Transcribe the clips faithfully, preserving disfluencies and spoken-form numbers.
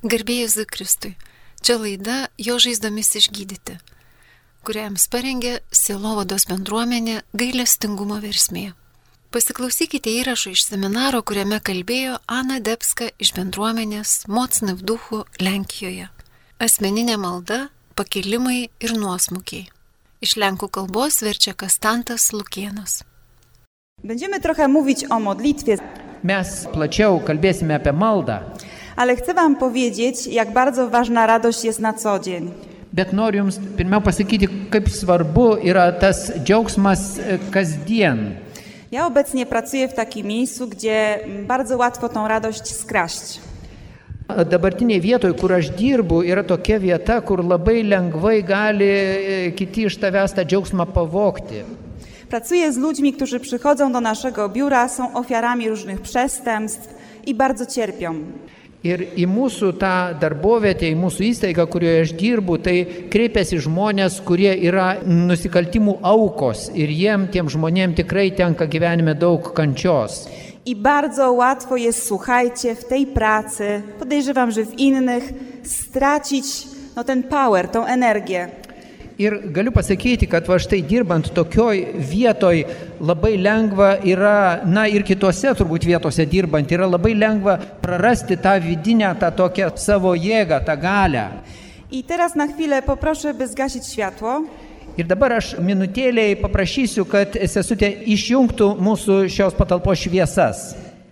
Garbė Jėzui Kristui. Čia laida Jo žaizdomis išgydyti, kurią jums parengė Sielovados bendruomenė Gailestingumo versmė. Pasiklausykite įrašų iš seminaro, kuriame kalbėjo Ana Debska iš bendruomenės Mocny w duchu Lenkijoje. Asmeninė malda, pakilimai ir nuosmukiai. Iš lenkų kalbos verčia Kastantas Lukėnas. Będziemy trochę mówić o modlitwie. Mes plačiau kalbėsime apie maldą. Ale chcę wam powiedzieć, jak bardzo ważna radość jest na co dzień. Bet noriu jums pirmiau pasakyti, kaip svarbu yra tas džiaugsmas kasdien. Ja obecnie pracuję w takim miejscu, gdzie bardzo łatwo tą radość skraść. Dabartinėje vietoje, kur aš dirbu, yra tokia vieta, kur labai lengvai gali kiti iš tavęs tą džiaugsmą pavogti. Pracuję z ludźmi, którzy przychodzą do naszego biura, są ofiarami różnych przestępstw i bardzo cierpią. Ir į mūsų tą darbovietę, į mūsų įstaigą, kurioje aš dirbu, tai kreipiasi žmonės, kurie yra nusikaltimų aukos ir jiem, tiem žmonėm tikrai tenka gyvenime daug kančios. I bardzo łatwo jest, słuchajcie, w tej pracy, podejrzewam, że w innych, stracić no, ten power, tą energię. Ir galiu pasakyti, kad va štai dirbant tokioj vietoj labai lengva yra, na ir kitose turbūt vietose dirbant, yra labai lengva prarasti tą vidinę, tą tokią savo jėgą, tą galę. I teraz na chwilę poproszę, by zgasić światło. Ir dabar aš minutėlėj paprašysiu, kad sesutė išjungtų mūsų šios patalpos šviesas.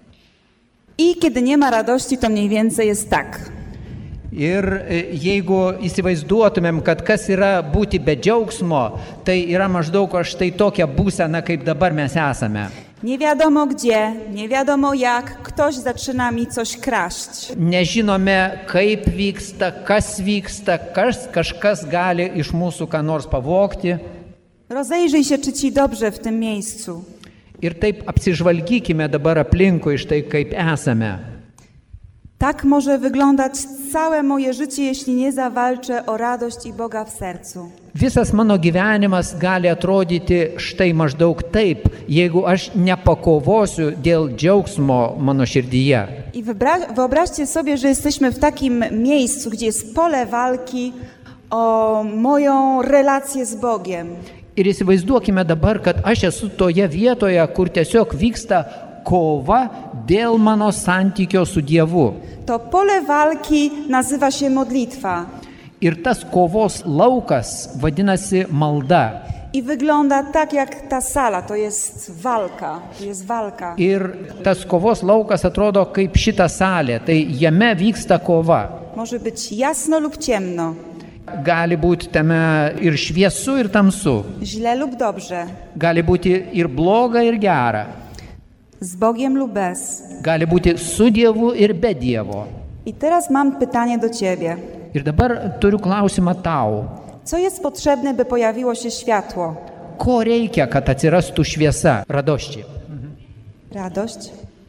I kiedy nie ma radości, to mniej więcej jest tak. Ir jeigu įsivaizduotumėm, kad kas yra būti be džiaugsmo, tai yra maždaug štai tokia būsena, kaip dabar mes esame. Nie wiadomo gdzie, nie wiadomo jak, ktoś zaczyna mi coś kraść. Nežinome, kaip vyksta, kas vyksta, kas, kažkas gali iš mūsų ką nors pavogti. Rozejrzyj się, czy ci dobrze w tym miejscu. Ir taip apsižvalgykime dabar aplinkui štai kaip esame. Tak może wyglądać całe moje życie, jeśli nie zawalczę o radość i Boga w sercu. Visas mano gyvenimas gali atrodyti štai maždaug taip, jeigu aš nepakovosiu dėl džiaugsmo mano širdyje. I wyobraźcie sobie, że jesteśmy w takim miejscu, gdzie jest pole walki o moją relację z Bogiem. Ir įsivaizduokime dabar, kad aš esu toje vietoje, kur tiesiog vyksta kova dėl mano santykio su Dievu. To pole walki nazywa się modlitwa. Ir tas kovos laukas vadinasi malda. I wygląda tak jak ta sala, to jest walka, to jest walka. Ir tas kovos laukas atrodo kaip šita salė, tai jame vyksta kova. Może być jasno lub ciemno. Gali būti tame ir šviesu, ir tamsu. Źle lub dobrze. Gali būti ir bloga, ir gera. Z Bogiem lub bez. Gali būti su Dievu ir be Dievo. I teraz mam pytanie do ciebie. Ir dabar turiu klausimą tau. Co jest potrzebne, by pojawiło się światło? Ko reikia, kad atsirastų šviesa, radości? Radość?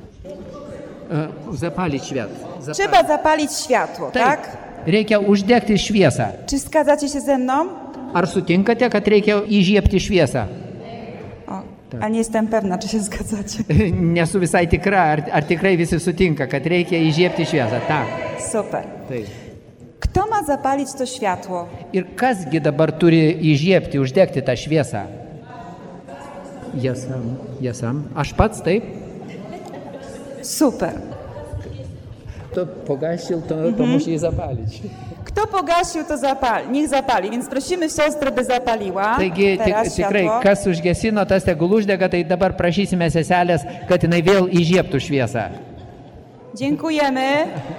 Zapalić świat. Zapalić. Trzeba zapalić światło, Taip. tak? Reikia uždegti šviesą. Czy zgadzacie się ze mną? Ar sutinkate, kad reikia įžiebti šviesą? O, a nie jestem pewna, czy się zgadzacie. Nesu visai tikra, ar, ar tikrai visi sutinka, kad reikia įžiebti šviesą. Tak. Super. Taip. Kto ma zapalić to światło? Ir kasgi dabar turi įžiebti, uždegti tą šviesą? Jasam, jasam. Aš pats, taip? Super. To pogasił, to, to mhm. musi zapalić. Kto pogasił, to zapali. Niech zapali. Więc prosimy siostrę, by zapaliła. Taigi tik, tikrai, kas užgesino, tas tegul uždega, tai dabar prašysime seselės, kad jinai vėl įžiebtų šviesą. Dziękujemy.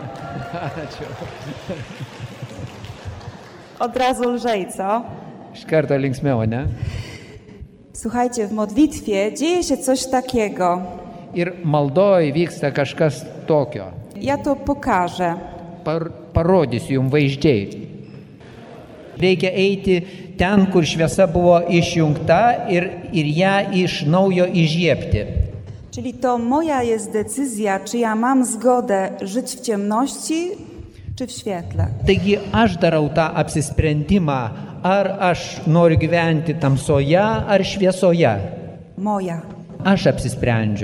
Od razu lżej, co? Iš karto linksmiau, ne? Słuchajcie, w modlitwie dzieje się coś takiego. Ir maldoj vyksta kažkas tokio. Ja to pokażę. Par, parodysiu jums vaizdžiai. Reikia eiti ten, kur šviesa buvo išjungta ir, ir ją iš naujo įžiebti. Czyli to moja jest decyzja, czy ja mam zgodę żyć w ciemności, czy w świetle. Taigi aš darau tą apsisprendimą, ar aš noriu gyventi tamsoje, ar šviesoje. Moja. Aš apsisprendžiu.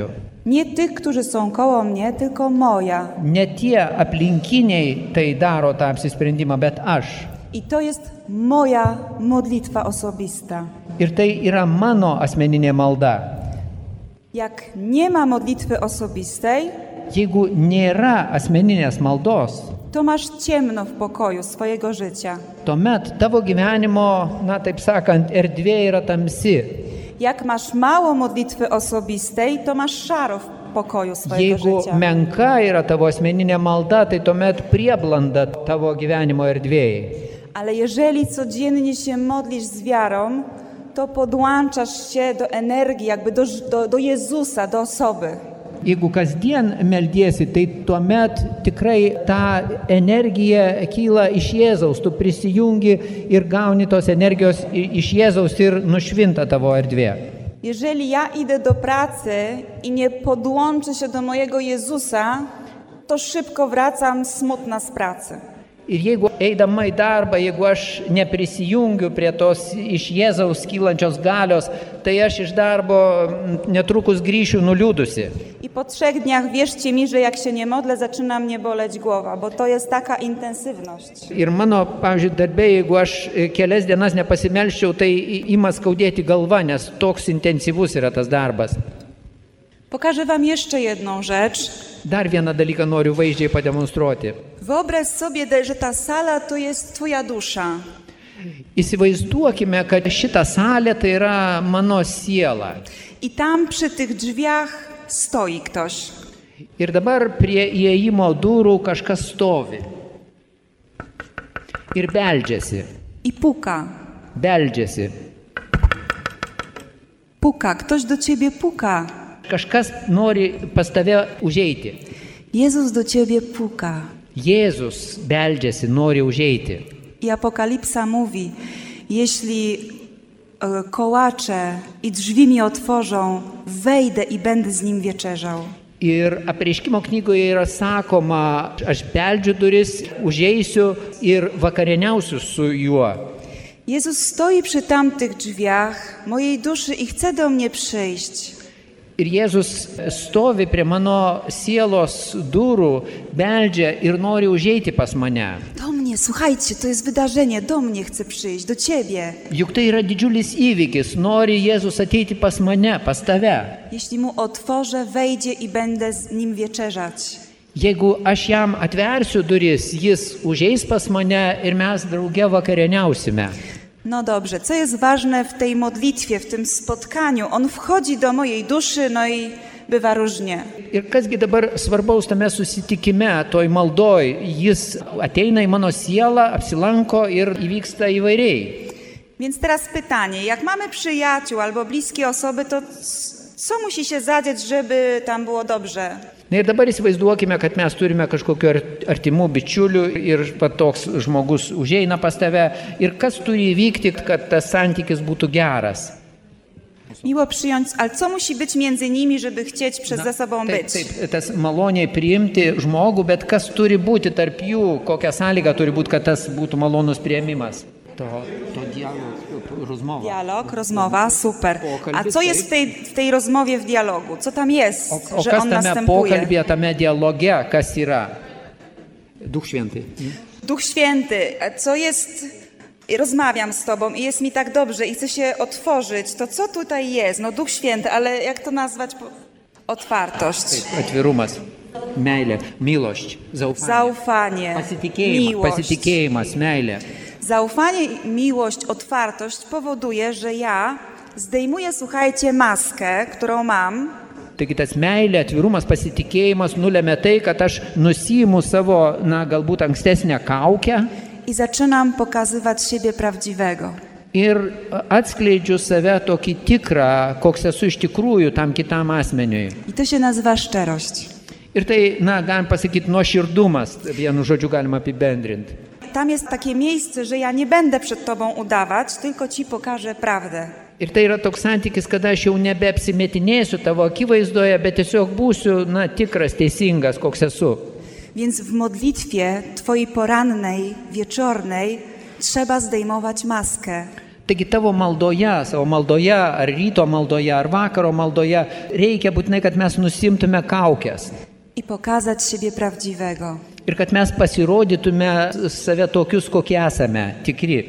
Nie tych, którzy są koło mnie, tylko moja. Ne tie aplinkiniai tai daro tą apsisprendimą, bet aš. I to jest moja modlitwa osobista. Ir tai yra mano asmeninė malda. Jak nie ma modlitwy osobistej, Jeigu nėra asmeninės maldos, to masz ciemno w pokoju swojego życia. tuomet tavo gyvenimo, na taip sakant, erdvė yra tamsi. Jak masz mało modlitwy osobistej, to masz szaro w pokoju swojego Jeigu życia. menka yra tavo asmeninė malda, tai tuomet prieblanda tavo gyvenimo erdvėjai. Ale jeżeli codziennie się modlisz z wiarą, to podłączasz się do energii, jakby do, do, do Jezusa, do osoby. Jeigu kasdien meldiesi, tai tuomet tikrai ta energija kyla iš Jėzaus, tu prisijungi ir gauni tos energijos iš Jėzaus ir nušvinta tavo erdvė. Jeżeli ja idę do pracy i nie podłączę się do mojego Jezusa, to szybko wracam smutna z pracy. Ir jeigu eidama į darbą, jeigu aš neprisijungiu prie tos iš Jėzaus kylančios galios, tai aš iš darbo netrukus grįšiu nuliūdusi. I po trzech dniach wierzcie mi, że jak się nie modlę, zaczyna mnie boleć głowa, bo to jest taka intensywność. Ir mano, pavyzdžiui, darbė, jeigu aš kelias dienas nepasimelščiau, tai ima skaudėti galva, nes toks intensyvus yra tas darbas. Pokażę wam jeszcze jedną rzecz. Dar vieną dalyką noriu vaizdžiai pademonstruoti. Wyobraź sobie, że ta sala to jest twoja dusza. Įsivaizduokime, kad šita salė tai yra mano siela. I tam przy tych drzwiach stoi ktoś. Ir dabar prie įėjimo durų kažkas stovi. Ir beldžiasi. I puka. Beldžiasi. Puka, ktoś do ciebie puka. Kažkas nori pas tave užeiti. Jezus do ciebie puka. Jėzus beldžiasi, nori užeiti. I Apokalipsa mówi, jeśli e, kołacze i drzwi mi otworzą, wejdę i będę z nim wieczerzał. Ir apreiškimo knygoje yra sakoma, aš beldžiu duris, užeisiu ir vakarieniausiu su juo. Jezus stoi przy tamtych drzwiach mojej duszy i chce do mnie przyjść. Ir Jėzus stovi prie mano sielos durų, beldžia ir nori užeiti pas mane. Do mnie, słuchajcie, to jest wydarzenie, do mnie chce przyjść, do ciebie. Juk tai yra didžiulis įvykis, nori Jėzus ateiti pas mane, pas tave. Jeśli mu otworzę, wejdzie i będę z nim wieczerzać. Jeigu aš jam atversiu duris, jis užeis pas mane ir mes drauge vakarieniausime. No dobrze, co jest ważne w tej modlitwie, w tym spotkaniu? On wchodzi do mojej duszy, no i bywa różnie. Ir kasgi dabar svarbaus tame susitikime, toj maldoj, jis ateina į mano sielą, apsilanko ir įvyksta įvairiai. Więc teraz pytanie, jak mamy przyjaciół albo bliskie osoby, to co musi się zadzieć, żeby tam było dobrze? Na ir dabar įsivaizduokime, kad mes turime kažkokiu artimų bičiulių ir toks žmogus užeina pas tave ir kas turi įvykti, kad tas santykis būtų geras. Miło przyjąć, ale co musi być między nimi, żeby chcieć przez ze sobą taip, być? taip, tas maloniai priimti žmogų, bet kas turi būti tarp jų, kokia sąlyga turi būti, kad tas būtų malonus priėmimas. To, to dialog, rozmowa. Dialog, rozmowa, super. A co jest w tej, w tej rozmowie, w dialogu? Co tam jest, o, o że kas on tame następuje? pokalbėje, tame dialoge, kas yra? Duch Święty. Duch Święty, co jest... Rozmawiam z tobą i jest mi tak dobrze i chcę się otworzyć. To co tutaj jest? No Duch Święty, ale jak to nazwać? Otwartość. Atvirumas, meilė, miłość, zaufanie. Zaufanie, Pasitikėjimas, miłość. pasitikėjimas, meilė. Zaufanie, miłość, otwartość powoduje, że ja zdejmuję, słuchajcie, maskę, którą mam. Taigi tas meilė, atvirumas, pasitikėjimas nulėmė tai, kad aš nusiimu savo, na, galbūt ankstesnę kaukę. I zaczynam pokazywać siebie prawdziwego. Ir atskleidžiu save tokį tikrą, koks esu iš tikrųjų tam kitam asmeniui. I to się nazywa szczerość. Ir tai, na, galim pasakyti, nuoširdumas, vienu žodžiu galima apibendrinti. Tam jest takie miejsce, że ja nie będę przed tobą udawać, tylko ci pokażę prawdę. Ir tai yra toks santykis, kada aš jau nebeapsimetinėsiu tavo akivaizdoje, bet tiesiog būsiu, na, tikras, teisingas, koks esu. Więc w modlitwie twojej porannej, wieczornej trzeba zdejmować maskę. Taigi tavo maldoje, savo maldoje, ar ryto maldoje, ar vakaro maldoje reikia būtinai, kad mes nusimtume kaukės. I pokazać siebie prawdziwego. Ir kad mes pasirodytume save tokius, kokie esame, tikri.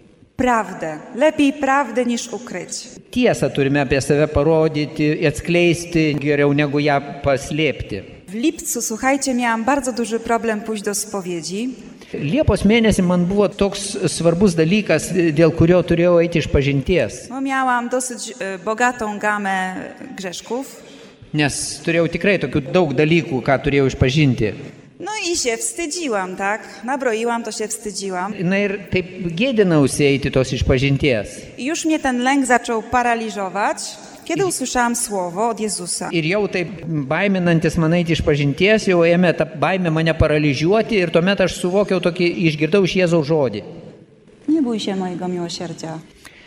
Prawdę. Lepiej prawdę niż ukryć. Tiesą turime apie save parodyti, atskleisti geriau negu ją paslėpti. W lipcu, słuchajcie, miałam bardzo duży problem pójść do spowiedzi. Liepos mėnesį man buvo toks svarbus dalykas, dėl kurio turėjau eiti iš pažinties. No, miałam dosyć e, bogatą gamę grzeszków. Nes turėjau tikrai tokių daug dalykų, ką turėjau išpažinti. No i się wstydziłam, tak? Nabroiłam, to się wstydziłam. Na ir taip gėdinausi eiti tos išpažinties. I już mnie ten lęk zaczął paraliżować, kiedy usłyszałam słowo od Jezusa. Ir jau taip baiminantis man eiti išpažinties, jau ėmė tą baimę mane paralyžiuoti ir tuomet aš suvokiau tokį, išgirdau iš Jėzaus žodį. Nie bój się mojego miłosierdzia.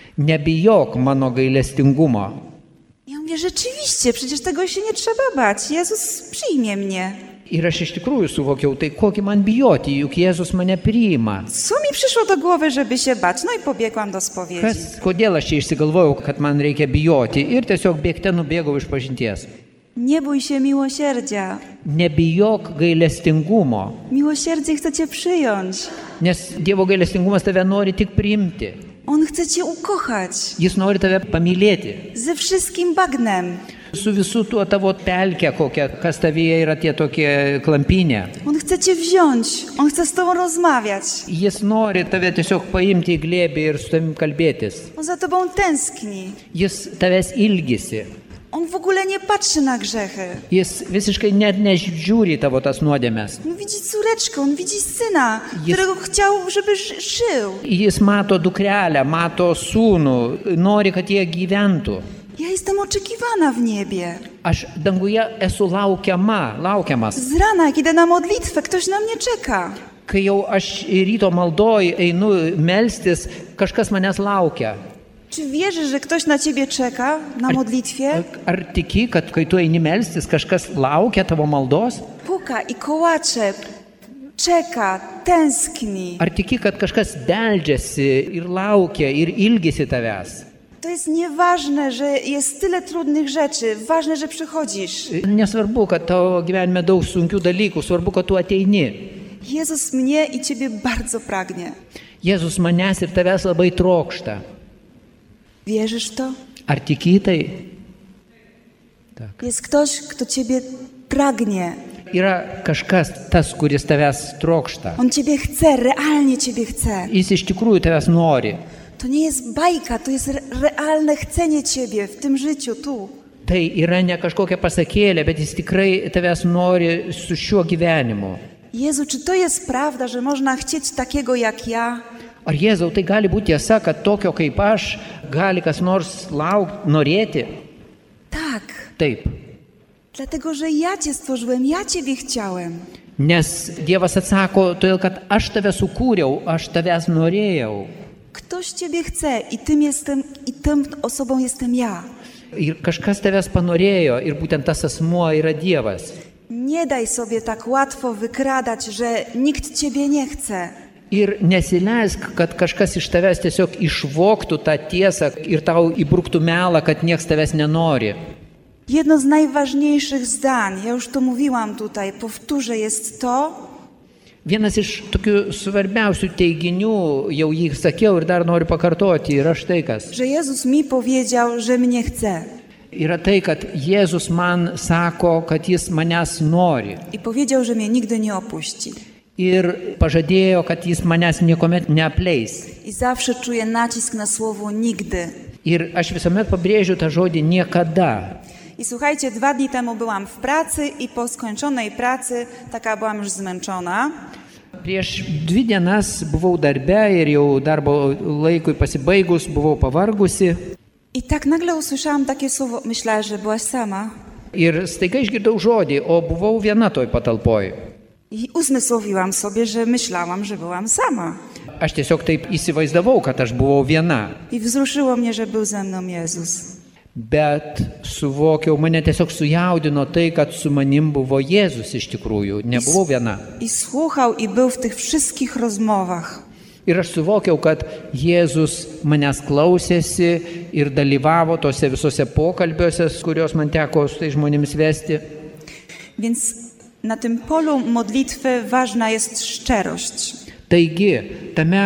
Nebijok mano gailestingumo. Ja mówię, rzeczywiście, przecież tego się nie trzeba bać. Jezus przyjmie mnie. Ir aš iš tikrųjų suvokiau, tai kokį man bijoti, juk Jėzus mane priima. Co mi przyszło do głowy, żeby się bać? No i pobiegłam do spowiedzi. Kas, kodėl aš čia išsigalvojau, kad man reikia bijoti ir tiesiog bėgte nubėgau iš pažinties. Nie bój się miłosierdzia. Nebijok gailestingumo, Miłosierdzie chce cię przyjąć. nes Dievo gailestingumas tave nori tik priimti. On chce cię ukochać. Jis nori tave pamylėti. Ze wszystkim bagnem. Su visu tuo tavo pelke, kokia, kas tavyje yra tie tokie klampinė. On chce cię wziąć. On chce z tobą rozmawiać. Jis nori tave tiesiog paimti į glėbį ir su tavim kalbėtis. On za tobą tęskni. Jis tavęs ilgisi. On w ogóle nie patrzy na grzechy. Jis visiškai net nežiūri tavo tas nuodėmes. On widzi córeczkę, on widzi syna, Jest- którego chciał, żeby ży- żył. Jis mato dukrelę, mato sūnų, nori, kad jie gyventų. Ja jestem oczekiwana w niebie. Aš danguje esu laukiama, laukiamas. Z rana, jak idę na modlitwę, ktoś na mnie czeka. Kai jau aš ryto maldoj einu melstis, kažkas manęs laukia. Czy wierzysz, że ktoś na ciebie czeka na modlitwie? Ar tiki, kad kai tu eini melstis, kažkas laukia tavo maldos? Puka i kołacze, czeka, tęskni. Ar tiki, kad kažkas beldžiasi ir laukia ir ilgisi tavęs? To jest nieważne, że jest tyle trudnych rzeczy. Ważne, że przychodzisz. Nesvarbu, kad tavo gyvenime daug sunkių dalykų, svarbu, kad tu ateini. Jezus mnie i ciebie bardzo pragnie. Jėzus manęs ir tavęs labai trokšta. Wierzysz w to? Ar tiki į tai? Tak. Jest ktoś, kto ciebie pragnie. Yra kažkas tas, kuris tavęs trokšta. On ciebie chce, realnie ciebie chce. Jis iš tikrųjų tavęs nori. To nie jest bajka, to jest re- realne chcenie ciebie w tym życiu, tu. Tai yra ne kažkokia pasakėlė, bet jis tikrai tavęs nori su šiuo gyvenimu. Jezu, czy to jest prawda, że można chcieć takiego jak ja? Ar Jėzau, tai gali būti tiesa, kad tokio kaip aš gali kas nors lauk, norėti? Tak, Taip. dlatego, że ja cię stworzyłem, ja ciebie chciałem. Nes Dievas atsako, todėl kad aš tave sukūriau, aš tavęs norėjau. Ktoś ciebie chce i tym jestem, i tą osobą jestem ja. Ir kažkas tavęs panorėjo ir būtent tas asmuo yra Dievas. Nie daj sobie tak łatwo wykradać, że nikt ciebie nie chce. Ir nesileisk, kad kažkas iš tavęs tiesiog išvoktų tą tiesą ir tau įbruktų melą, kad nieks tavęs nenori. Jedno z najważniejszych zdań, ja już to mówiłam tutaj, powtórzę, jest to, Vienas iš tokių svarbiausių teiginių, jau jį sakiau ir dar noriu pakartoti, yra štai kas. że Jezus mi powiedział, że mnie chce. Yra tai, kad Jėzus man sako, kad jis manęs nori. I powiedział, że mnie nigdy nie opuści. Ir pažadėjo, kad jis manęs niekuomet neapleis. I zawsze czuję nacisk na słowo nigdy. Ir aš visuomet pabrėžiu tą žodį niekada. I słuchajcie, dwa dni temu byłam w pracy i po skończonej pracy, taka byłam już zmęczona, Prieš dvi dienas buvau darbe ir jau darbo laikui pasibaigus buvau pavargusi. i tak nagle usłyszałam takie słowo, myślałam, że byłaś sama. Ir staiga išgirdau žodį, o buvau viena toj patalpoj. I uzmysłowiłam sobie, że myślałam, że byłam sama. Aš tiesiog taip įsivaizdavau, kad aš buvau viena. I wzruszyło mnie, że był ze mną Jezus. Bet suvokiau, mane tiesiog sujaudino tai, kad su manim buvo Jėzus iš tikrųjų, nebuvau viena. I słuchał i był w tych wszystkich rozmowach. Ir aš suvokiau, kad Jėzus manęs klausėsi ir dalyvavo tose visose pokalbiuose, kuriuos man teko su tai žmonėmis vesti. Więc na tym polu modlitwy ważna jest szczerość. Taigi, tame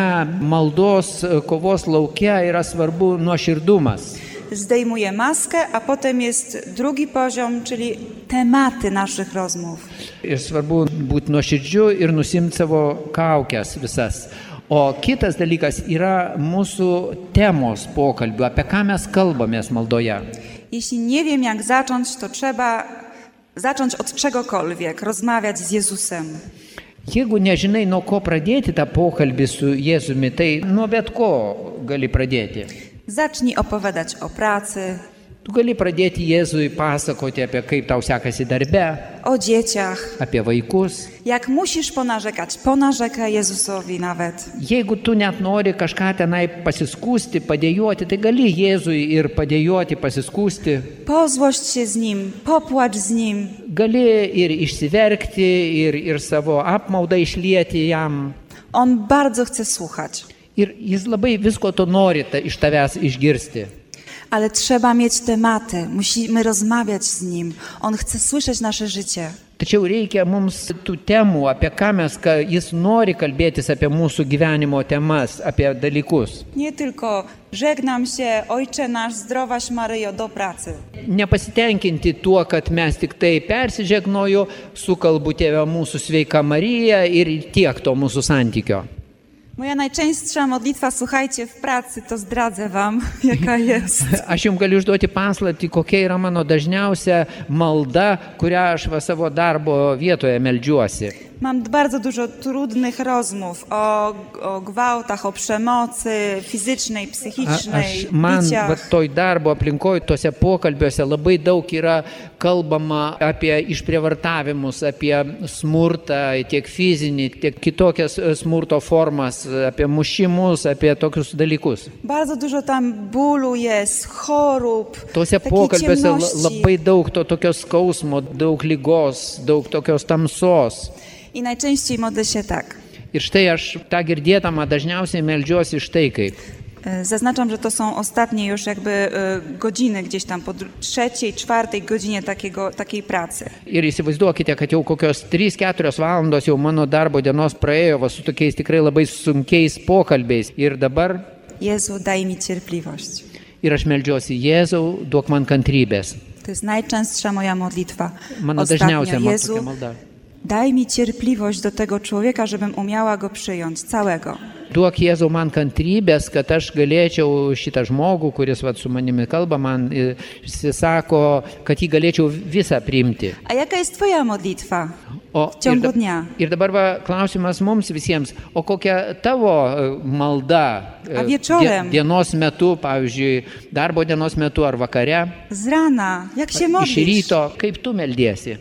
maldos kovos lauke yra svarbu nuoširdumas. Zdejmuję maskę, a potem jest drugi poziom, czyli tematy naszych rozmów. Ir svarbu būti nuoširdžiu ir nusimti savo kaukes visas. O kitas dalykas yra mūsų temos pokalbių, apie ką mes kalbamės maldoje. Jeśli nie wiem, jak zacząć, to trzeba zacząć od czegokolwiek, rozmawiać z Jezusem. Jeigu nežinai, nuo ko pradėti tą pokalbį su Jėzumi, tai nuo bet ko gali pradėti. Zacznij opowiadać o pracy, Tu gali pradėti Jėzui pasakoti apie kaip tau sekasi darbe, o dzieciach. apie vaikus. Jak musisz ponarzekać, ponarzekaj Jezusowi nawet. Jeigu tu net nori kažką tenai pasiskūsti, padėjuoti, tai gali Jėzui ir padėjuoti, pasiskūsti. Pozłość się z Nim, popłacz z Nim. Gali ir išsiverkti, ir, ir savo apmaudą išlieti jam. On bardzo chce słuchać. Ir jis labai visko to nori ta, iš tavęs išgirsti. Ale trzeba mieć tematy, musimy rozmawiać z Nim. On chce słyszeć nasze życie. Tačiau reikia mums tų temų, apie ką mes, ką jis nori kalbėtis apie mūsų gyvenimo temas, apie dalykus. Nie tylko żegnam się, Ojcze nasz, zdrowaś Maryjo, do pracy. Nepasitenkinti tuo, kad mes tik tai persižegnoju, sukalbu Tėve mūsų sveika Marija ir tiek to mūsų santykio. Moja najczęstsza modlitwa, słuchajcie, w pracy, to zdradzę wam, jaka jest. Aš jums galiu užduoti paslaptį, kokia yra mano dažniausia malda, kurią aš va savo darbo vietoje meldžiuosi. Mam bardzo dużo trudnych rozmów o, o gwałtach, o przemocy fizycznej, psychicznej, Aš, man va, biciach. toj darbo aplinkoj, tose pokalbiuose labai daug yra kalbama apie išprievartavimus, apie smurtą, tiek fizinį, tiek kitokias smurto formas, apie mušimus, apie tokius dalykus. Bardzo dużo tam bólu jest, chorób, Tose takiej pokalbiuose ciemności. labai daug to tokios skausmo, daug lygos, daug tokios tamsos. I najczęściej modlę się tak. Ir štai aš tą girdėdama dažniausiai meldžiuosi štai kaip. E, Zaznaczam, że to są ostatnie już jakby e, godziny gdzieś tam po dru- trzeciej, czwartej godzinie takiego, takiej pracy. Ir įsivaizduokite, kad jau kokios trys keturios valandos jau mano darbo dienos praėjo va, su tokiais tikrai labai sunkiais pokalbiais. Ir dabar, Jezu, daj mi cierpliwość. ir aš meldžiuosi, Jėzau, duok man kantrybės. To jest najczęstsza moja modlitwa. Mano dažniausia Ostatnio, man Jezu, tokia malda. daj mi cierpliwość do tego człowieka, żebym umiała go przyjąć całego. Duok Jėzau man kantrybės, kad aš galėčiau šitą žmogų, kuris va, su manimi kalba, man e, jis sako, kad jį galėčiau visą priimti. A jaka jest twoja modlitwa O, w ciągu ir, da, dnia? ir dabar va, klausimas mums visiems, o kokia tavo e, malda e, A wieczorem? dienos metu, pavyzdžiui, darbo dienos metu ar vakare, Z rana, jak się iš modlisz? ryto, kaip tu meldiesi?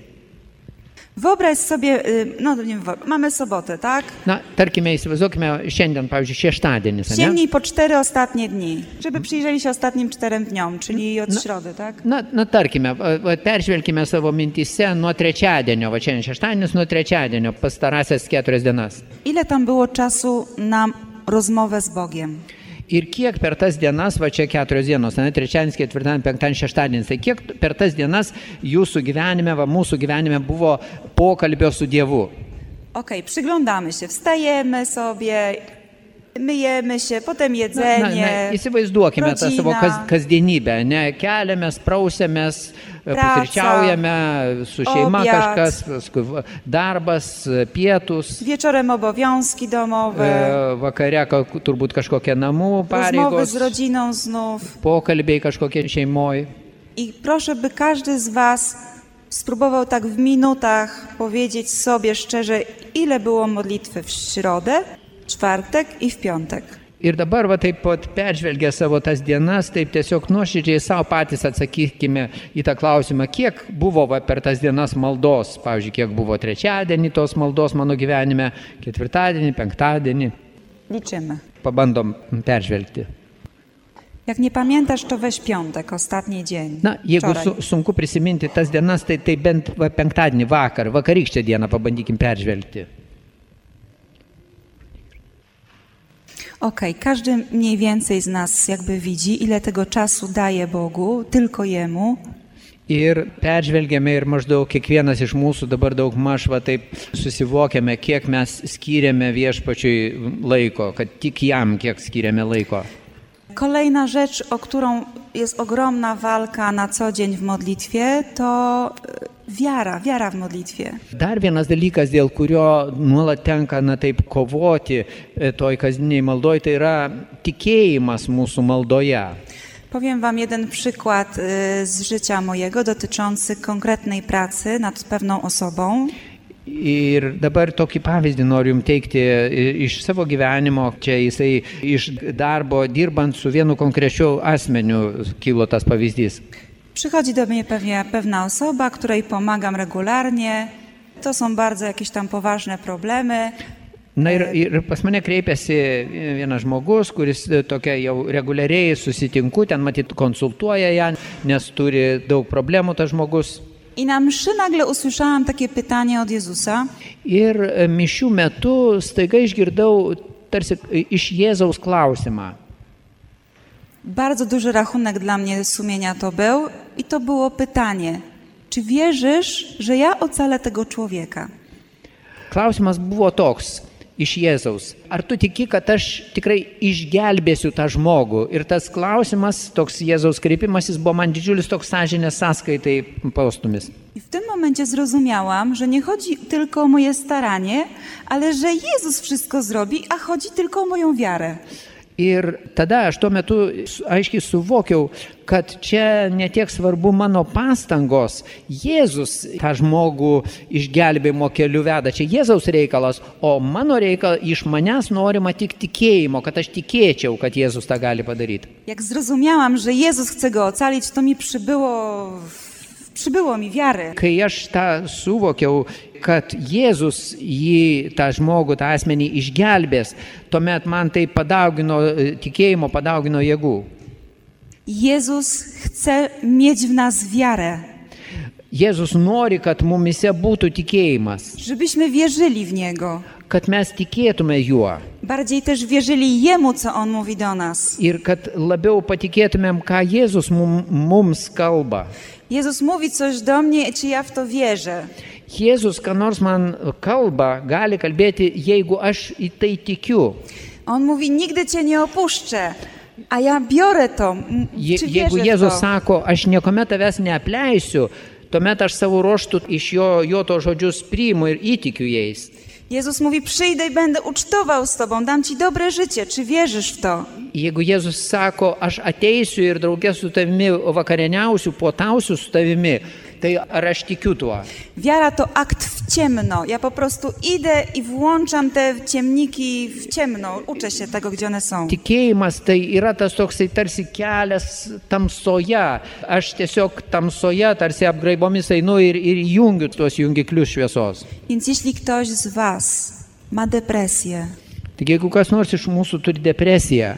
Wyobraź sobie, y, no nie wiem, wo- mamy sobotę, tak? Na, tarkime, įsivaizduokime šiandien, pavyzdžiui, šeštadienis, ne? Sięgnij po cztery ostatnie dni, żeby przyjrzeli się ostatnim czterem dniom, czyli od środy, tak? Na, na tarkime, va, va, peržvelkime savo mintyse nuo trečiadienio, va šiandien šeštadienis nuo trečiadienio, pastarąsias keturias dienas. Ile tam było czasu na rozmowę z Bogiem? Ir kiek per tas dienas, va čia keturios dienos, ne, trečiadienis, ketvirtadienis, penktadienis, šeštadienis, tai kiek per tas dienas jūsų gyvenime, va mūsų gyvenime buvo pokalbio su Dievu. Okej, przyglądamy się, wstajemy sobie, myjemy się, potem Na, na, jedzenie, na, įsivaizduokime tą savo kas, rodzina, kasdienybę, ne, keliamės, prausiamės, Praca, pusryčiaujame, su šeima obiad. kažkas, paskui va, darbas, pietus, wieczorem obowiązki domowe, e, vakare ka- turbūt kažkokie namų rozmowy pareigos, z rodziną znów. pokalbiai kažkokie šeimoje. I proszę, by każdy z was spróbował tak w minutach powiedzieć sobie szczerze, ile było modlitwy w środę, czwartek i w piątek. Ir dabar va taip pat peržvelgę savo tas dienas, taip tiesiog nuoširdžiai savo patys atsakykime į tą klausimą, kiek buvo va, per tas dienas maldos, pavyzdžiui, kiek buvo trečiadienį tos maldos mano gyvenime, ketvirtadienį, penktadienį. Liczymy. Pabandom peržvelgti. Jak nie pamiętasz, to weź piątek, ostatni dzień. Na, jeigu wczoraj. su, sunku prisiminti tas dienas, tai, tai bent va, penktadienį vakar, vakarykštę dieną pabandykim peržvelgti. Okej, każdy mniej więcej z nas jakby widzi, ile tego czasu daje Bogu, tylko Jemu. Ir peržvelgiame ir maždaug kiekvienas iš mūsų dabar daug maž va taip susivokiame, kiek mes skiriame viešpačiui laiko, kad tik jam kiek skiriame laiko. Kolejna rzecz, o którą jest ogromna walka na co dzień w modlitwie, to wiara, wiara w modlitwie. Dar vienas dalykas, dėl kurio nuolat tenka na taip kovoti toj kasdieniai maldoj, tai yra tikėjimas mūsų maldoje. Powiem wam jeden przykład z życia mojego dotyczący konkretnej pracy nad pewną osobą. Ir dabar tokį pavyzdį noriu jums teikti iš savo gyvenimo, čia jisai iš darbo dirbant su vienu konkrečiu asmeniu kilo tas pavyzdys. Przychodzi do mnie pewnie pewna osoba, której pomagam regularnie. To są bardzo jakieś tam poważne problemy. Na ir, ir pas mane kreipiasi vienas žmogus, kuris tokia jau reguliariai susitinku, ten matyt konsultuoja ją, nes turi daug problemų tas žmogus. I na mszy nagle usłyszałam takie pytanie od Jezusa. Ir mišių metu staiga išgirdau tarsi iš Jėzaus klausimą. Bardzo duży rachunek dla mnie sumienia to był i to było pytanie, czy wierzysz, że ja ocalę tego człowieka? Klausimas buvo toks iš Jėzaus. Ar tu tiki, kad aš tikrai išgelbėsiu tą žmogų? Ir tas klausimas, toks Jėzaus kreipimasis, buvo man didžiulis toks sąžinės sąskaitai postumis. I w tym momencie zrozumiałam, że nie chodzi tylko o moje staranie, ale że Jezus wszystko zrobi, a chodzi tylko o moją wiarę. Ir tada aš tuo metu aiškiai suvokiau, kad čia netiek svarbu mano pastangos, Jėzus tą žmogų išgelbėjimo keliu veda, čia Jėzaus reikalas, o mano reikalas iš manęs norima tik tikėjimo, kad aš tikėčiau, kad Jėzus tą gali padaryti. Jak zrozumiałam, że Jezus chce go ocalić, to mi przybyło, przybyło mi wiary. Kai aš tą suvokiau, kad Jėzus jį, tą žmogų, tą asmenį išgelbės, tuomet man tai padaugino tikėjimo, padaugino jėgų. Jezus chce mieć w nas wiarę. Jėzus nori, kad mumise būtų tikėjimas. Żebyśmy wierzyli w Niego. Kad mes tikėtume juo. Bardziej też wierzyli Jemu, co On mówi do nas. Ir kad labiau patikėtumėm, ką Jėzus mum, mums kalba. Jezus mówi coś do mnie, czy ja w to wierzę. Jėzus, ką nors man kalba, gali kalbėti, jeigu aš į tai tikiu. On mówi, nigdy Cię nie opuszczę, a ja biorę to. Je, Czy jeigu wierzę w Jėzus to? sako, aš niekuomet tavęs neapleisiu, tuomet aš savo ruoštų iš jo, jo to žodžius priimu ir įtikiu jais. Jezus mówi, przyjdę i będę ucztował z Tobą, dam Ci dobre życie. Czy wierzysz w to? Jeigu Jėzus sako, aš ateisiu ir draugė su tavimi vakarieniausiu, puotausiu su tavimi, tai ar aš tikiu tuo? Wiara to akt w ciemno. Ja po prostu idę i włączam te ciemniki w ciemno. Uczę się tego, gdzie one są. Tikėjimas tai yra tas toksai tarsi kelias tamsoje. Aš tiesiog tamsoje tarsi apgraibomis einu ir, ir jungiu tuos jungiklius šviesos. Więc jeśli ktoś z Was ma depresję, Tik jeigu kas nors iš mūsų turi depresiją,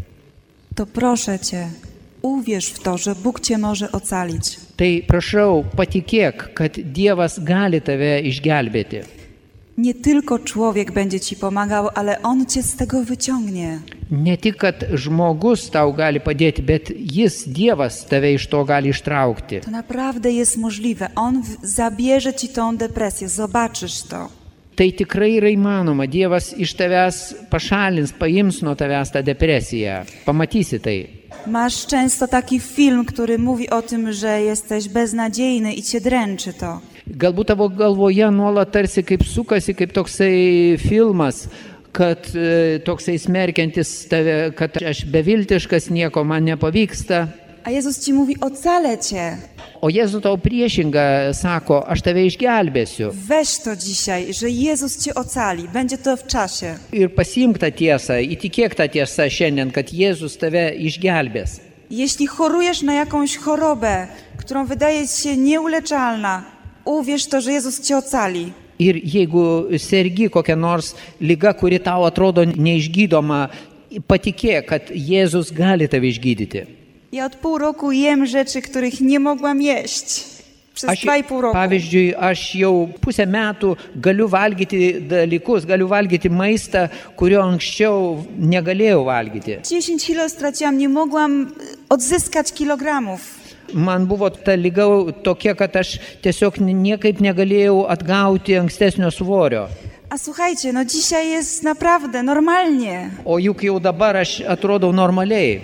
to proszę Cię, uwierz w to, że Bóg Cię może ocalić. tai prašau, patikėk, kad Dievas gali tave išgelbėti. Nie tylko człowiek będzie Ci pomagał, ale On Cię z tego wyciągnie. Ne tik, kad žmogus tau gali padėti, bet jis, Dievas, tave iš to gali ištraukti. To naprawdę jest możliwe. On w- zabierze Ci tą depresję, zobaczysz to. Tai tikrai yra įmanoma. Dievas iš tavęs pašalins, paims nuo tavęs tą depresiją. Pamatysi tai. Masz często taki film, który mówi o tym, że jesteś beznadziejny i Cię dręczy to. Galbūt tavo galvoje nuolat tarsi kaip sukasi, kaip toksai filmas, kad e, toksai smerkiantis tave, kad aš beviltiškas, nieko man nepavyksta. A Jezus Ci mówi, ocalę Cię. O Jėzus tau priešinga sako, aš tave išgelbėsiu. Weź to dzisiaj, że Jezus Cię ocali. Będzie to w czasie. Ir pasiimk tą tiesą, įtikėk tą tiesą šiandien, kad Jėzus tave išgelbės. Jeśli chorujesz na jakąś chorobę, którą wydaje Ci się nieuleczalna, uwierz to, że Jezus Cię ocali. Ir jeigu sergi kokią nors ligą, kuri tau atrodo neišgydoma, patikėk, kad Jėzus gali tave išgydyti. Ja od pół roku jem rzeczy, których nie mogłam jeść. przez Aš, dwa i pół roku. pavyzdžiui, aš jau pusę metų galiu valgyti dalykus, galiu valgyti maistą, kurio anksčiau negalėjau valgyti. dziesięć kilo straciłam, nie mogłam odzyskać kilogramów. Man buvo ta liga tokia, kad aš tiesiog niekaip negalėjau atgauti ankstesnio svorio. A słuchajcie, no dzisiaj jest naprawdę normalnie. O juk jau dabar aš atrodau normaliai.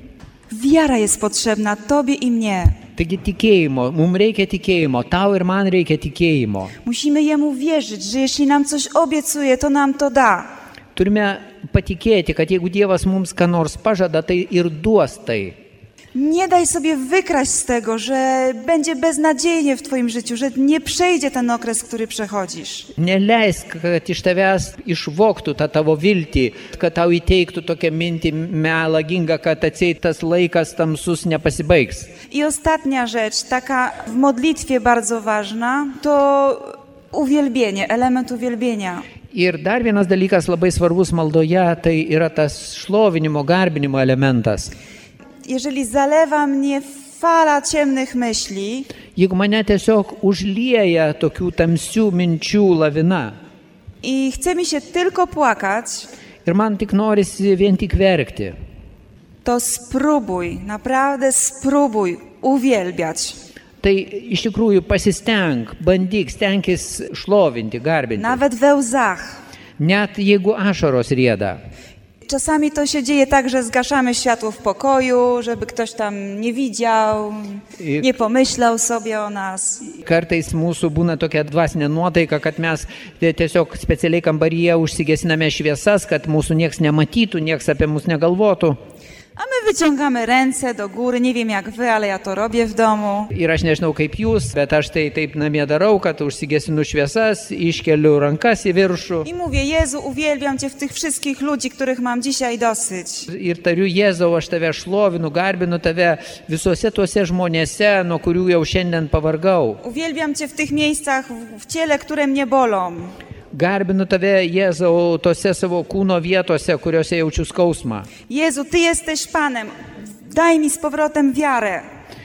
Wiara jest potrzebna tobie i mnie. Taigi tikėjimo, mums reikia tikėjimo, tau ir man reikia tikėjimo. Musimy Jemu wierzyć, że jeśli nam coś obiecuje, to nam to da. Turime patikėti, kad jeigu Dievas mums ką nors pažada, tai ir duos tai. Nie daj sobie wykraść z tego, że będzie beznadziejnie w twoim życiu, że nie przejdzie ten okres, który przechodzisz. Neleisk, kad iš tavęs išvoktų tą tavo viltį, kad tau įteiktų tokią mintį melagingą, kad atseit tas laikas tamsus nepasibaigs. I ostatnia rzecz, taka w modlitwie bardzo ważna, to uwielbienie, element uwielbienia. Ir dar vienas dalykas labai svarbus maldoje, tai yra tas šlovinimo, garbinimo elementas. Jeżeli zalewa mnie fala ciemnych myśli, Jeigu mane tiesiog užlieja tokių tamsių minčių lavina i chce mi się tylko płakać, ir man tik norisi vien tik verkti, to spróbuj, naprawdę spróbuj uwielbiać. tai iš tikrųjų pasistenk, bandyk, stenkis šlovinti, garbinti. Nawet we łzach. Net jeigu ašaros rieda. Czasami to się dzieje tak, że zgaszamy światło w pokoju, żeby ktoś tam nie widział, nie pomyślał sobie o nas. Kartais mūsų būna tokia dvasinė nuotaika, kad mes tiesiog specialiai kambaryje užsigesiname šviesas, kad mūsų nieks nematytų, nieks apie mus negalvotų. A my wyciągamy ręce do góry, nie wiem jak wy, ale ja to robię w domu. Ir aš nežinau kaip jūs, bet aš tai taip namie darau, kad užsigesinu šviesas, iškeliu rankas į viršų. I mówię, Jezu, uwielbiam Cię w tych wszystkich ludzi, których mam dzisiaj dosyć. Ir tariu, Jėzau, aš tave šlovinu, garbinu tave visuose tuose žmonėse, nuo kurių jau šiandien pavargau. Uwielbiam Cię w tych miejscach w- w ciele, które mnie bolą. Garbinu tave, Jėzau, tose savo kūno vietose, kuriuose jaučiu skausmą. Jezu, Ty jesteś Panem, daj mi z powrotem wiarę.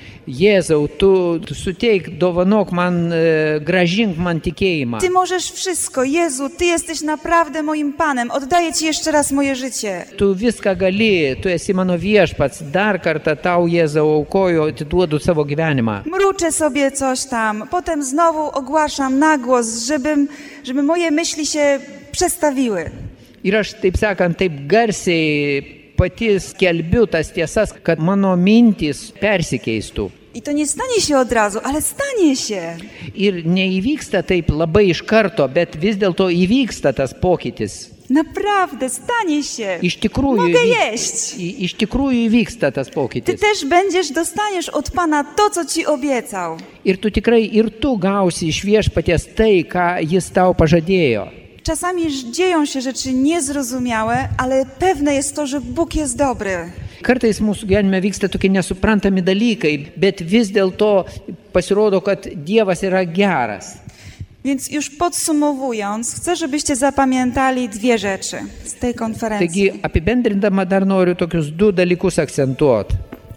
Jėzau, tu tu suteik, dovanok man, e, gražink man tikėjimą. Ty możesz wszystko, Jezu, Ty jesteś naprawdę moim Panem, oddaję Ci jeszcze raz moje życie. Tu viską gali, tu esi mano viešpats, dar kartą tau, Jėzau, aukoju, atiduodu savo gyvenimą. Mruczę sobie coś tam, potem znowu ogłaszam na głos, żebym, żeby moje myśli się przestawiły. Ir aš, taip sakant, taip garsiai pati skelbiu tas tiesas, kad mano mintys persikeistų. I to nie stanie się od razu, ale stanie się. Ir neįvyksta taip labai iš karto, bet vis dėlto įvyksta tas pokytis. Naprawdę, stanie się. Iš tikrųjų, Mogę įvyk- jeść. i- iš tikrųjų įvyksta tas Ty pokytis. też będziesz, dostaniesz od Pana to, co Ci obiecał. Ir tu tikrai ir tu gausi iš viešpaties tai, ką jis tau pažadėjo. Czasami ż- dzieją się rzeczy niezrozumiałe, ale pewne jest to, że Bóg jest dobry. Kartais mūsų gyvenime vyksta tokie nesuprantami dalykai, bet vis dėlto pasirodo, kad Dievas yra geras. Więc już podsumowując, chcę, żebyście zapamiętali dwie rzeczy z tej konferencji. Taigi, apibendrindama dar noriu tokius du dalykus akcentuoti.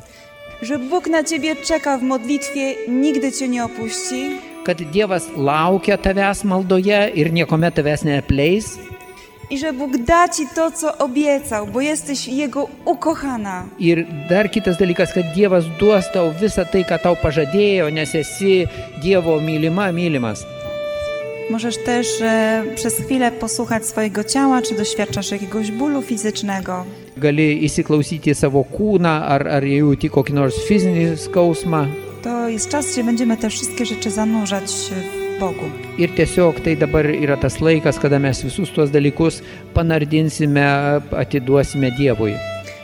Że Bóg na Ciebie czeka w modlitwie, nigdy Cię nie opuści. Kad Dievas laukia tavęs maldoje ir niekuomet tavęs neapleis. I że Bóg da Ci to, co obiecał, bo jesteś Jego ukochana. Ir dar kitas dalykas, kad Dievas duos tau visą tai, ką tau pažadėjo, nes esi Dievo mylima, mylimas. Możesz też e, przez chwilę posłuchać swojego ciała, czy doświadczasz jakiegoś bólu fizycznego. Gali įsiklausyti į savo kūną, ar, ar jauti kokį nors fizinį skausmą. To jest czas, gdzie będziemy te wszystkie rzeczy zanurzać w Bogu. Ir tiesiog tai dabar yra tas laikas, kada mes visus tuos dalykus panardinsime, atiduosime Dievui.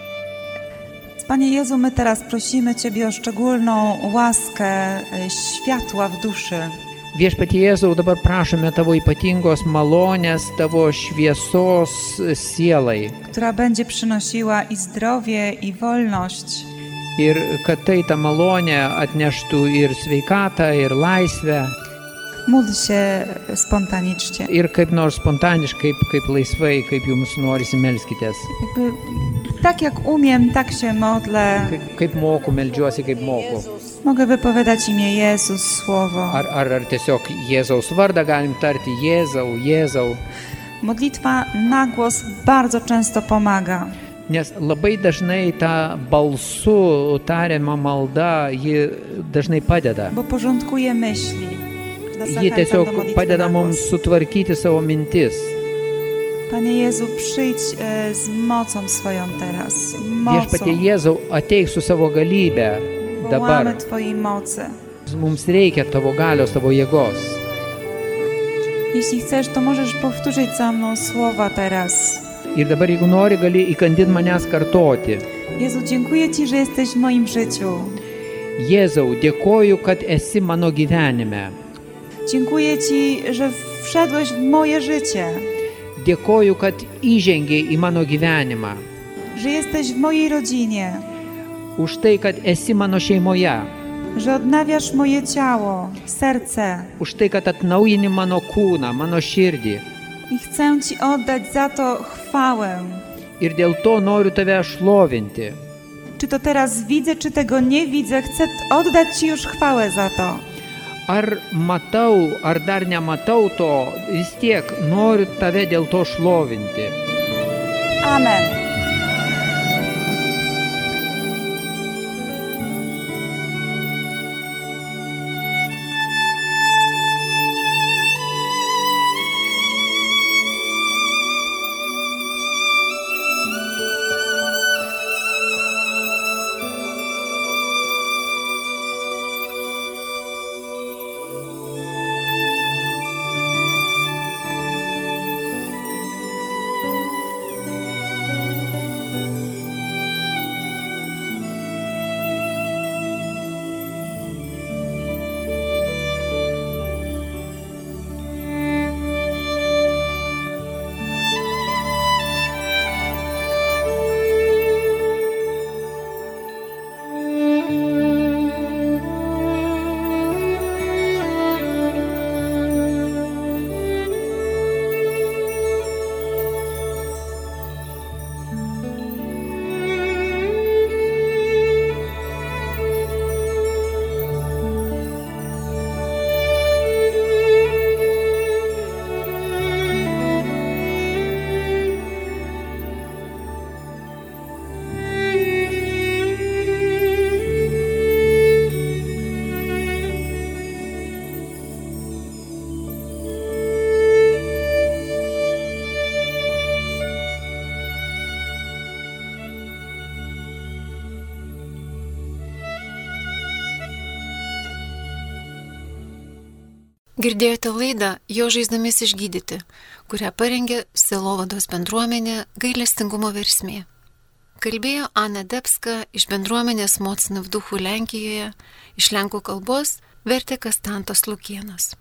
Panie Jezu, my teraz prosimy Ciebie o szczególną łaskę e, światła w duszy. Viešpatie Jėzau, dabar prašome tavo ypatingos malonės, tavo šviesos sielai. Która będzie przynosiła i zdrowie, i wolność. Ir kad tai ta malonė atneštų ir sveikatą, ir laisvę. Módl się spontanicznie. Ir kaip nors spontaniškai, kaip, kaip laisvai, kaip jums norisi, melskitės. Jakby, tak jak umiem, tak się modlę. Kaip, kaip moku, meldžiuosi, kaip moku. Mogę wypowiadać imię Jezus, słowo. Ar, ar, ar tiesiog Jėzaus vardą galim tarti, Jėzau, Jėzau. Modlitwa na głos bardzo często pomaga. Nes labai dažnai ta balsu tariama malda, ji dažnai padeda. Bo porządkuje myśli. Ji tiesiog padeda mums sutvarkyti savo mintis. Panie Jezu, przyjdź e, z mocą swoją teraz. Viešpatie Jėzau, ateik su savo galybė dabar. Wołamy Twojej mocy. Mums reikia tavo galios, tavo jėgos. Jeśli chcesz, to możesz powtórzyć za mną słowa teraz. Ir dabar, jeigu nori, gali įkandinti manęs kartoti. Jezu, dziękuję Ci, że jesteś w moim życiu. Jėzau, dėkoju, kad esi mano gyvenime. Dziękuję Ci, że wszedłeś w moje życie. Dėkoju, kad įžengiai į mano gyvenimą. Że jesteś w mojej rodzinie. Už tai, kad esi mano šeimoje. Że odnawiasz moje ciało, serce. Už tai, kad atnaujini mano kūną, mano širdį. I chcę Ci oddać za to chwałę. Ir dėl to noriu tave šlovinti. Czy to teraz widzę, czy tego nie widzę, chcę oddać Ci już chwałę za to. Ar matau, ar dar nematau to, vis tiek noriu tave dėl to šlovinti. Amen. Girdėjote laidą Jo žaizdomis išgydyti, kurią parengė Sielovados bendruomenė Gailestingumo versmė. Kalbėjo Ana Debska iš bendruomenės Mocni v duchu Lenkijoje, iš lenkų kalbos vertė Kastantas Lukėnas.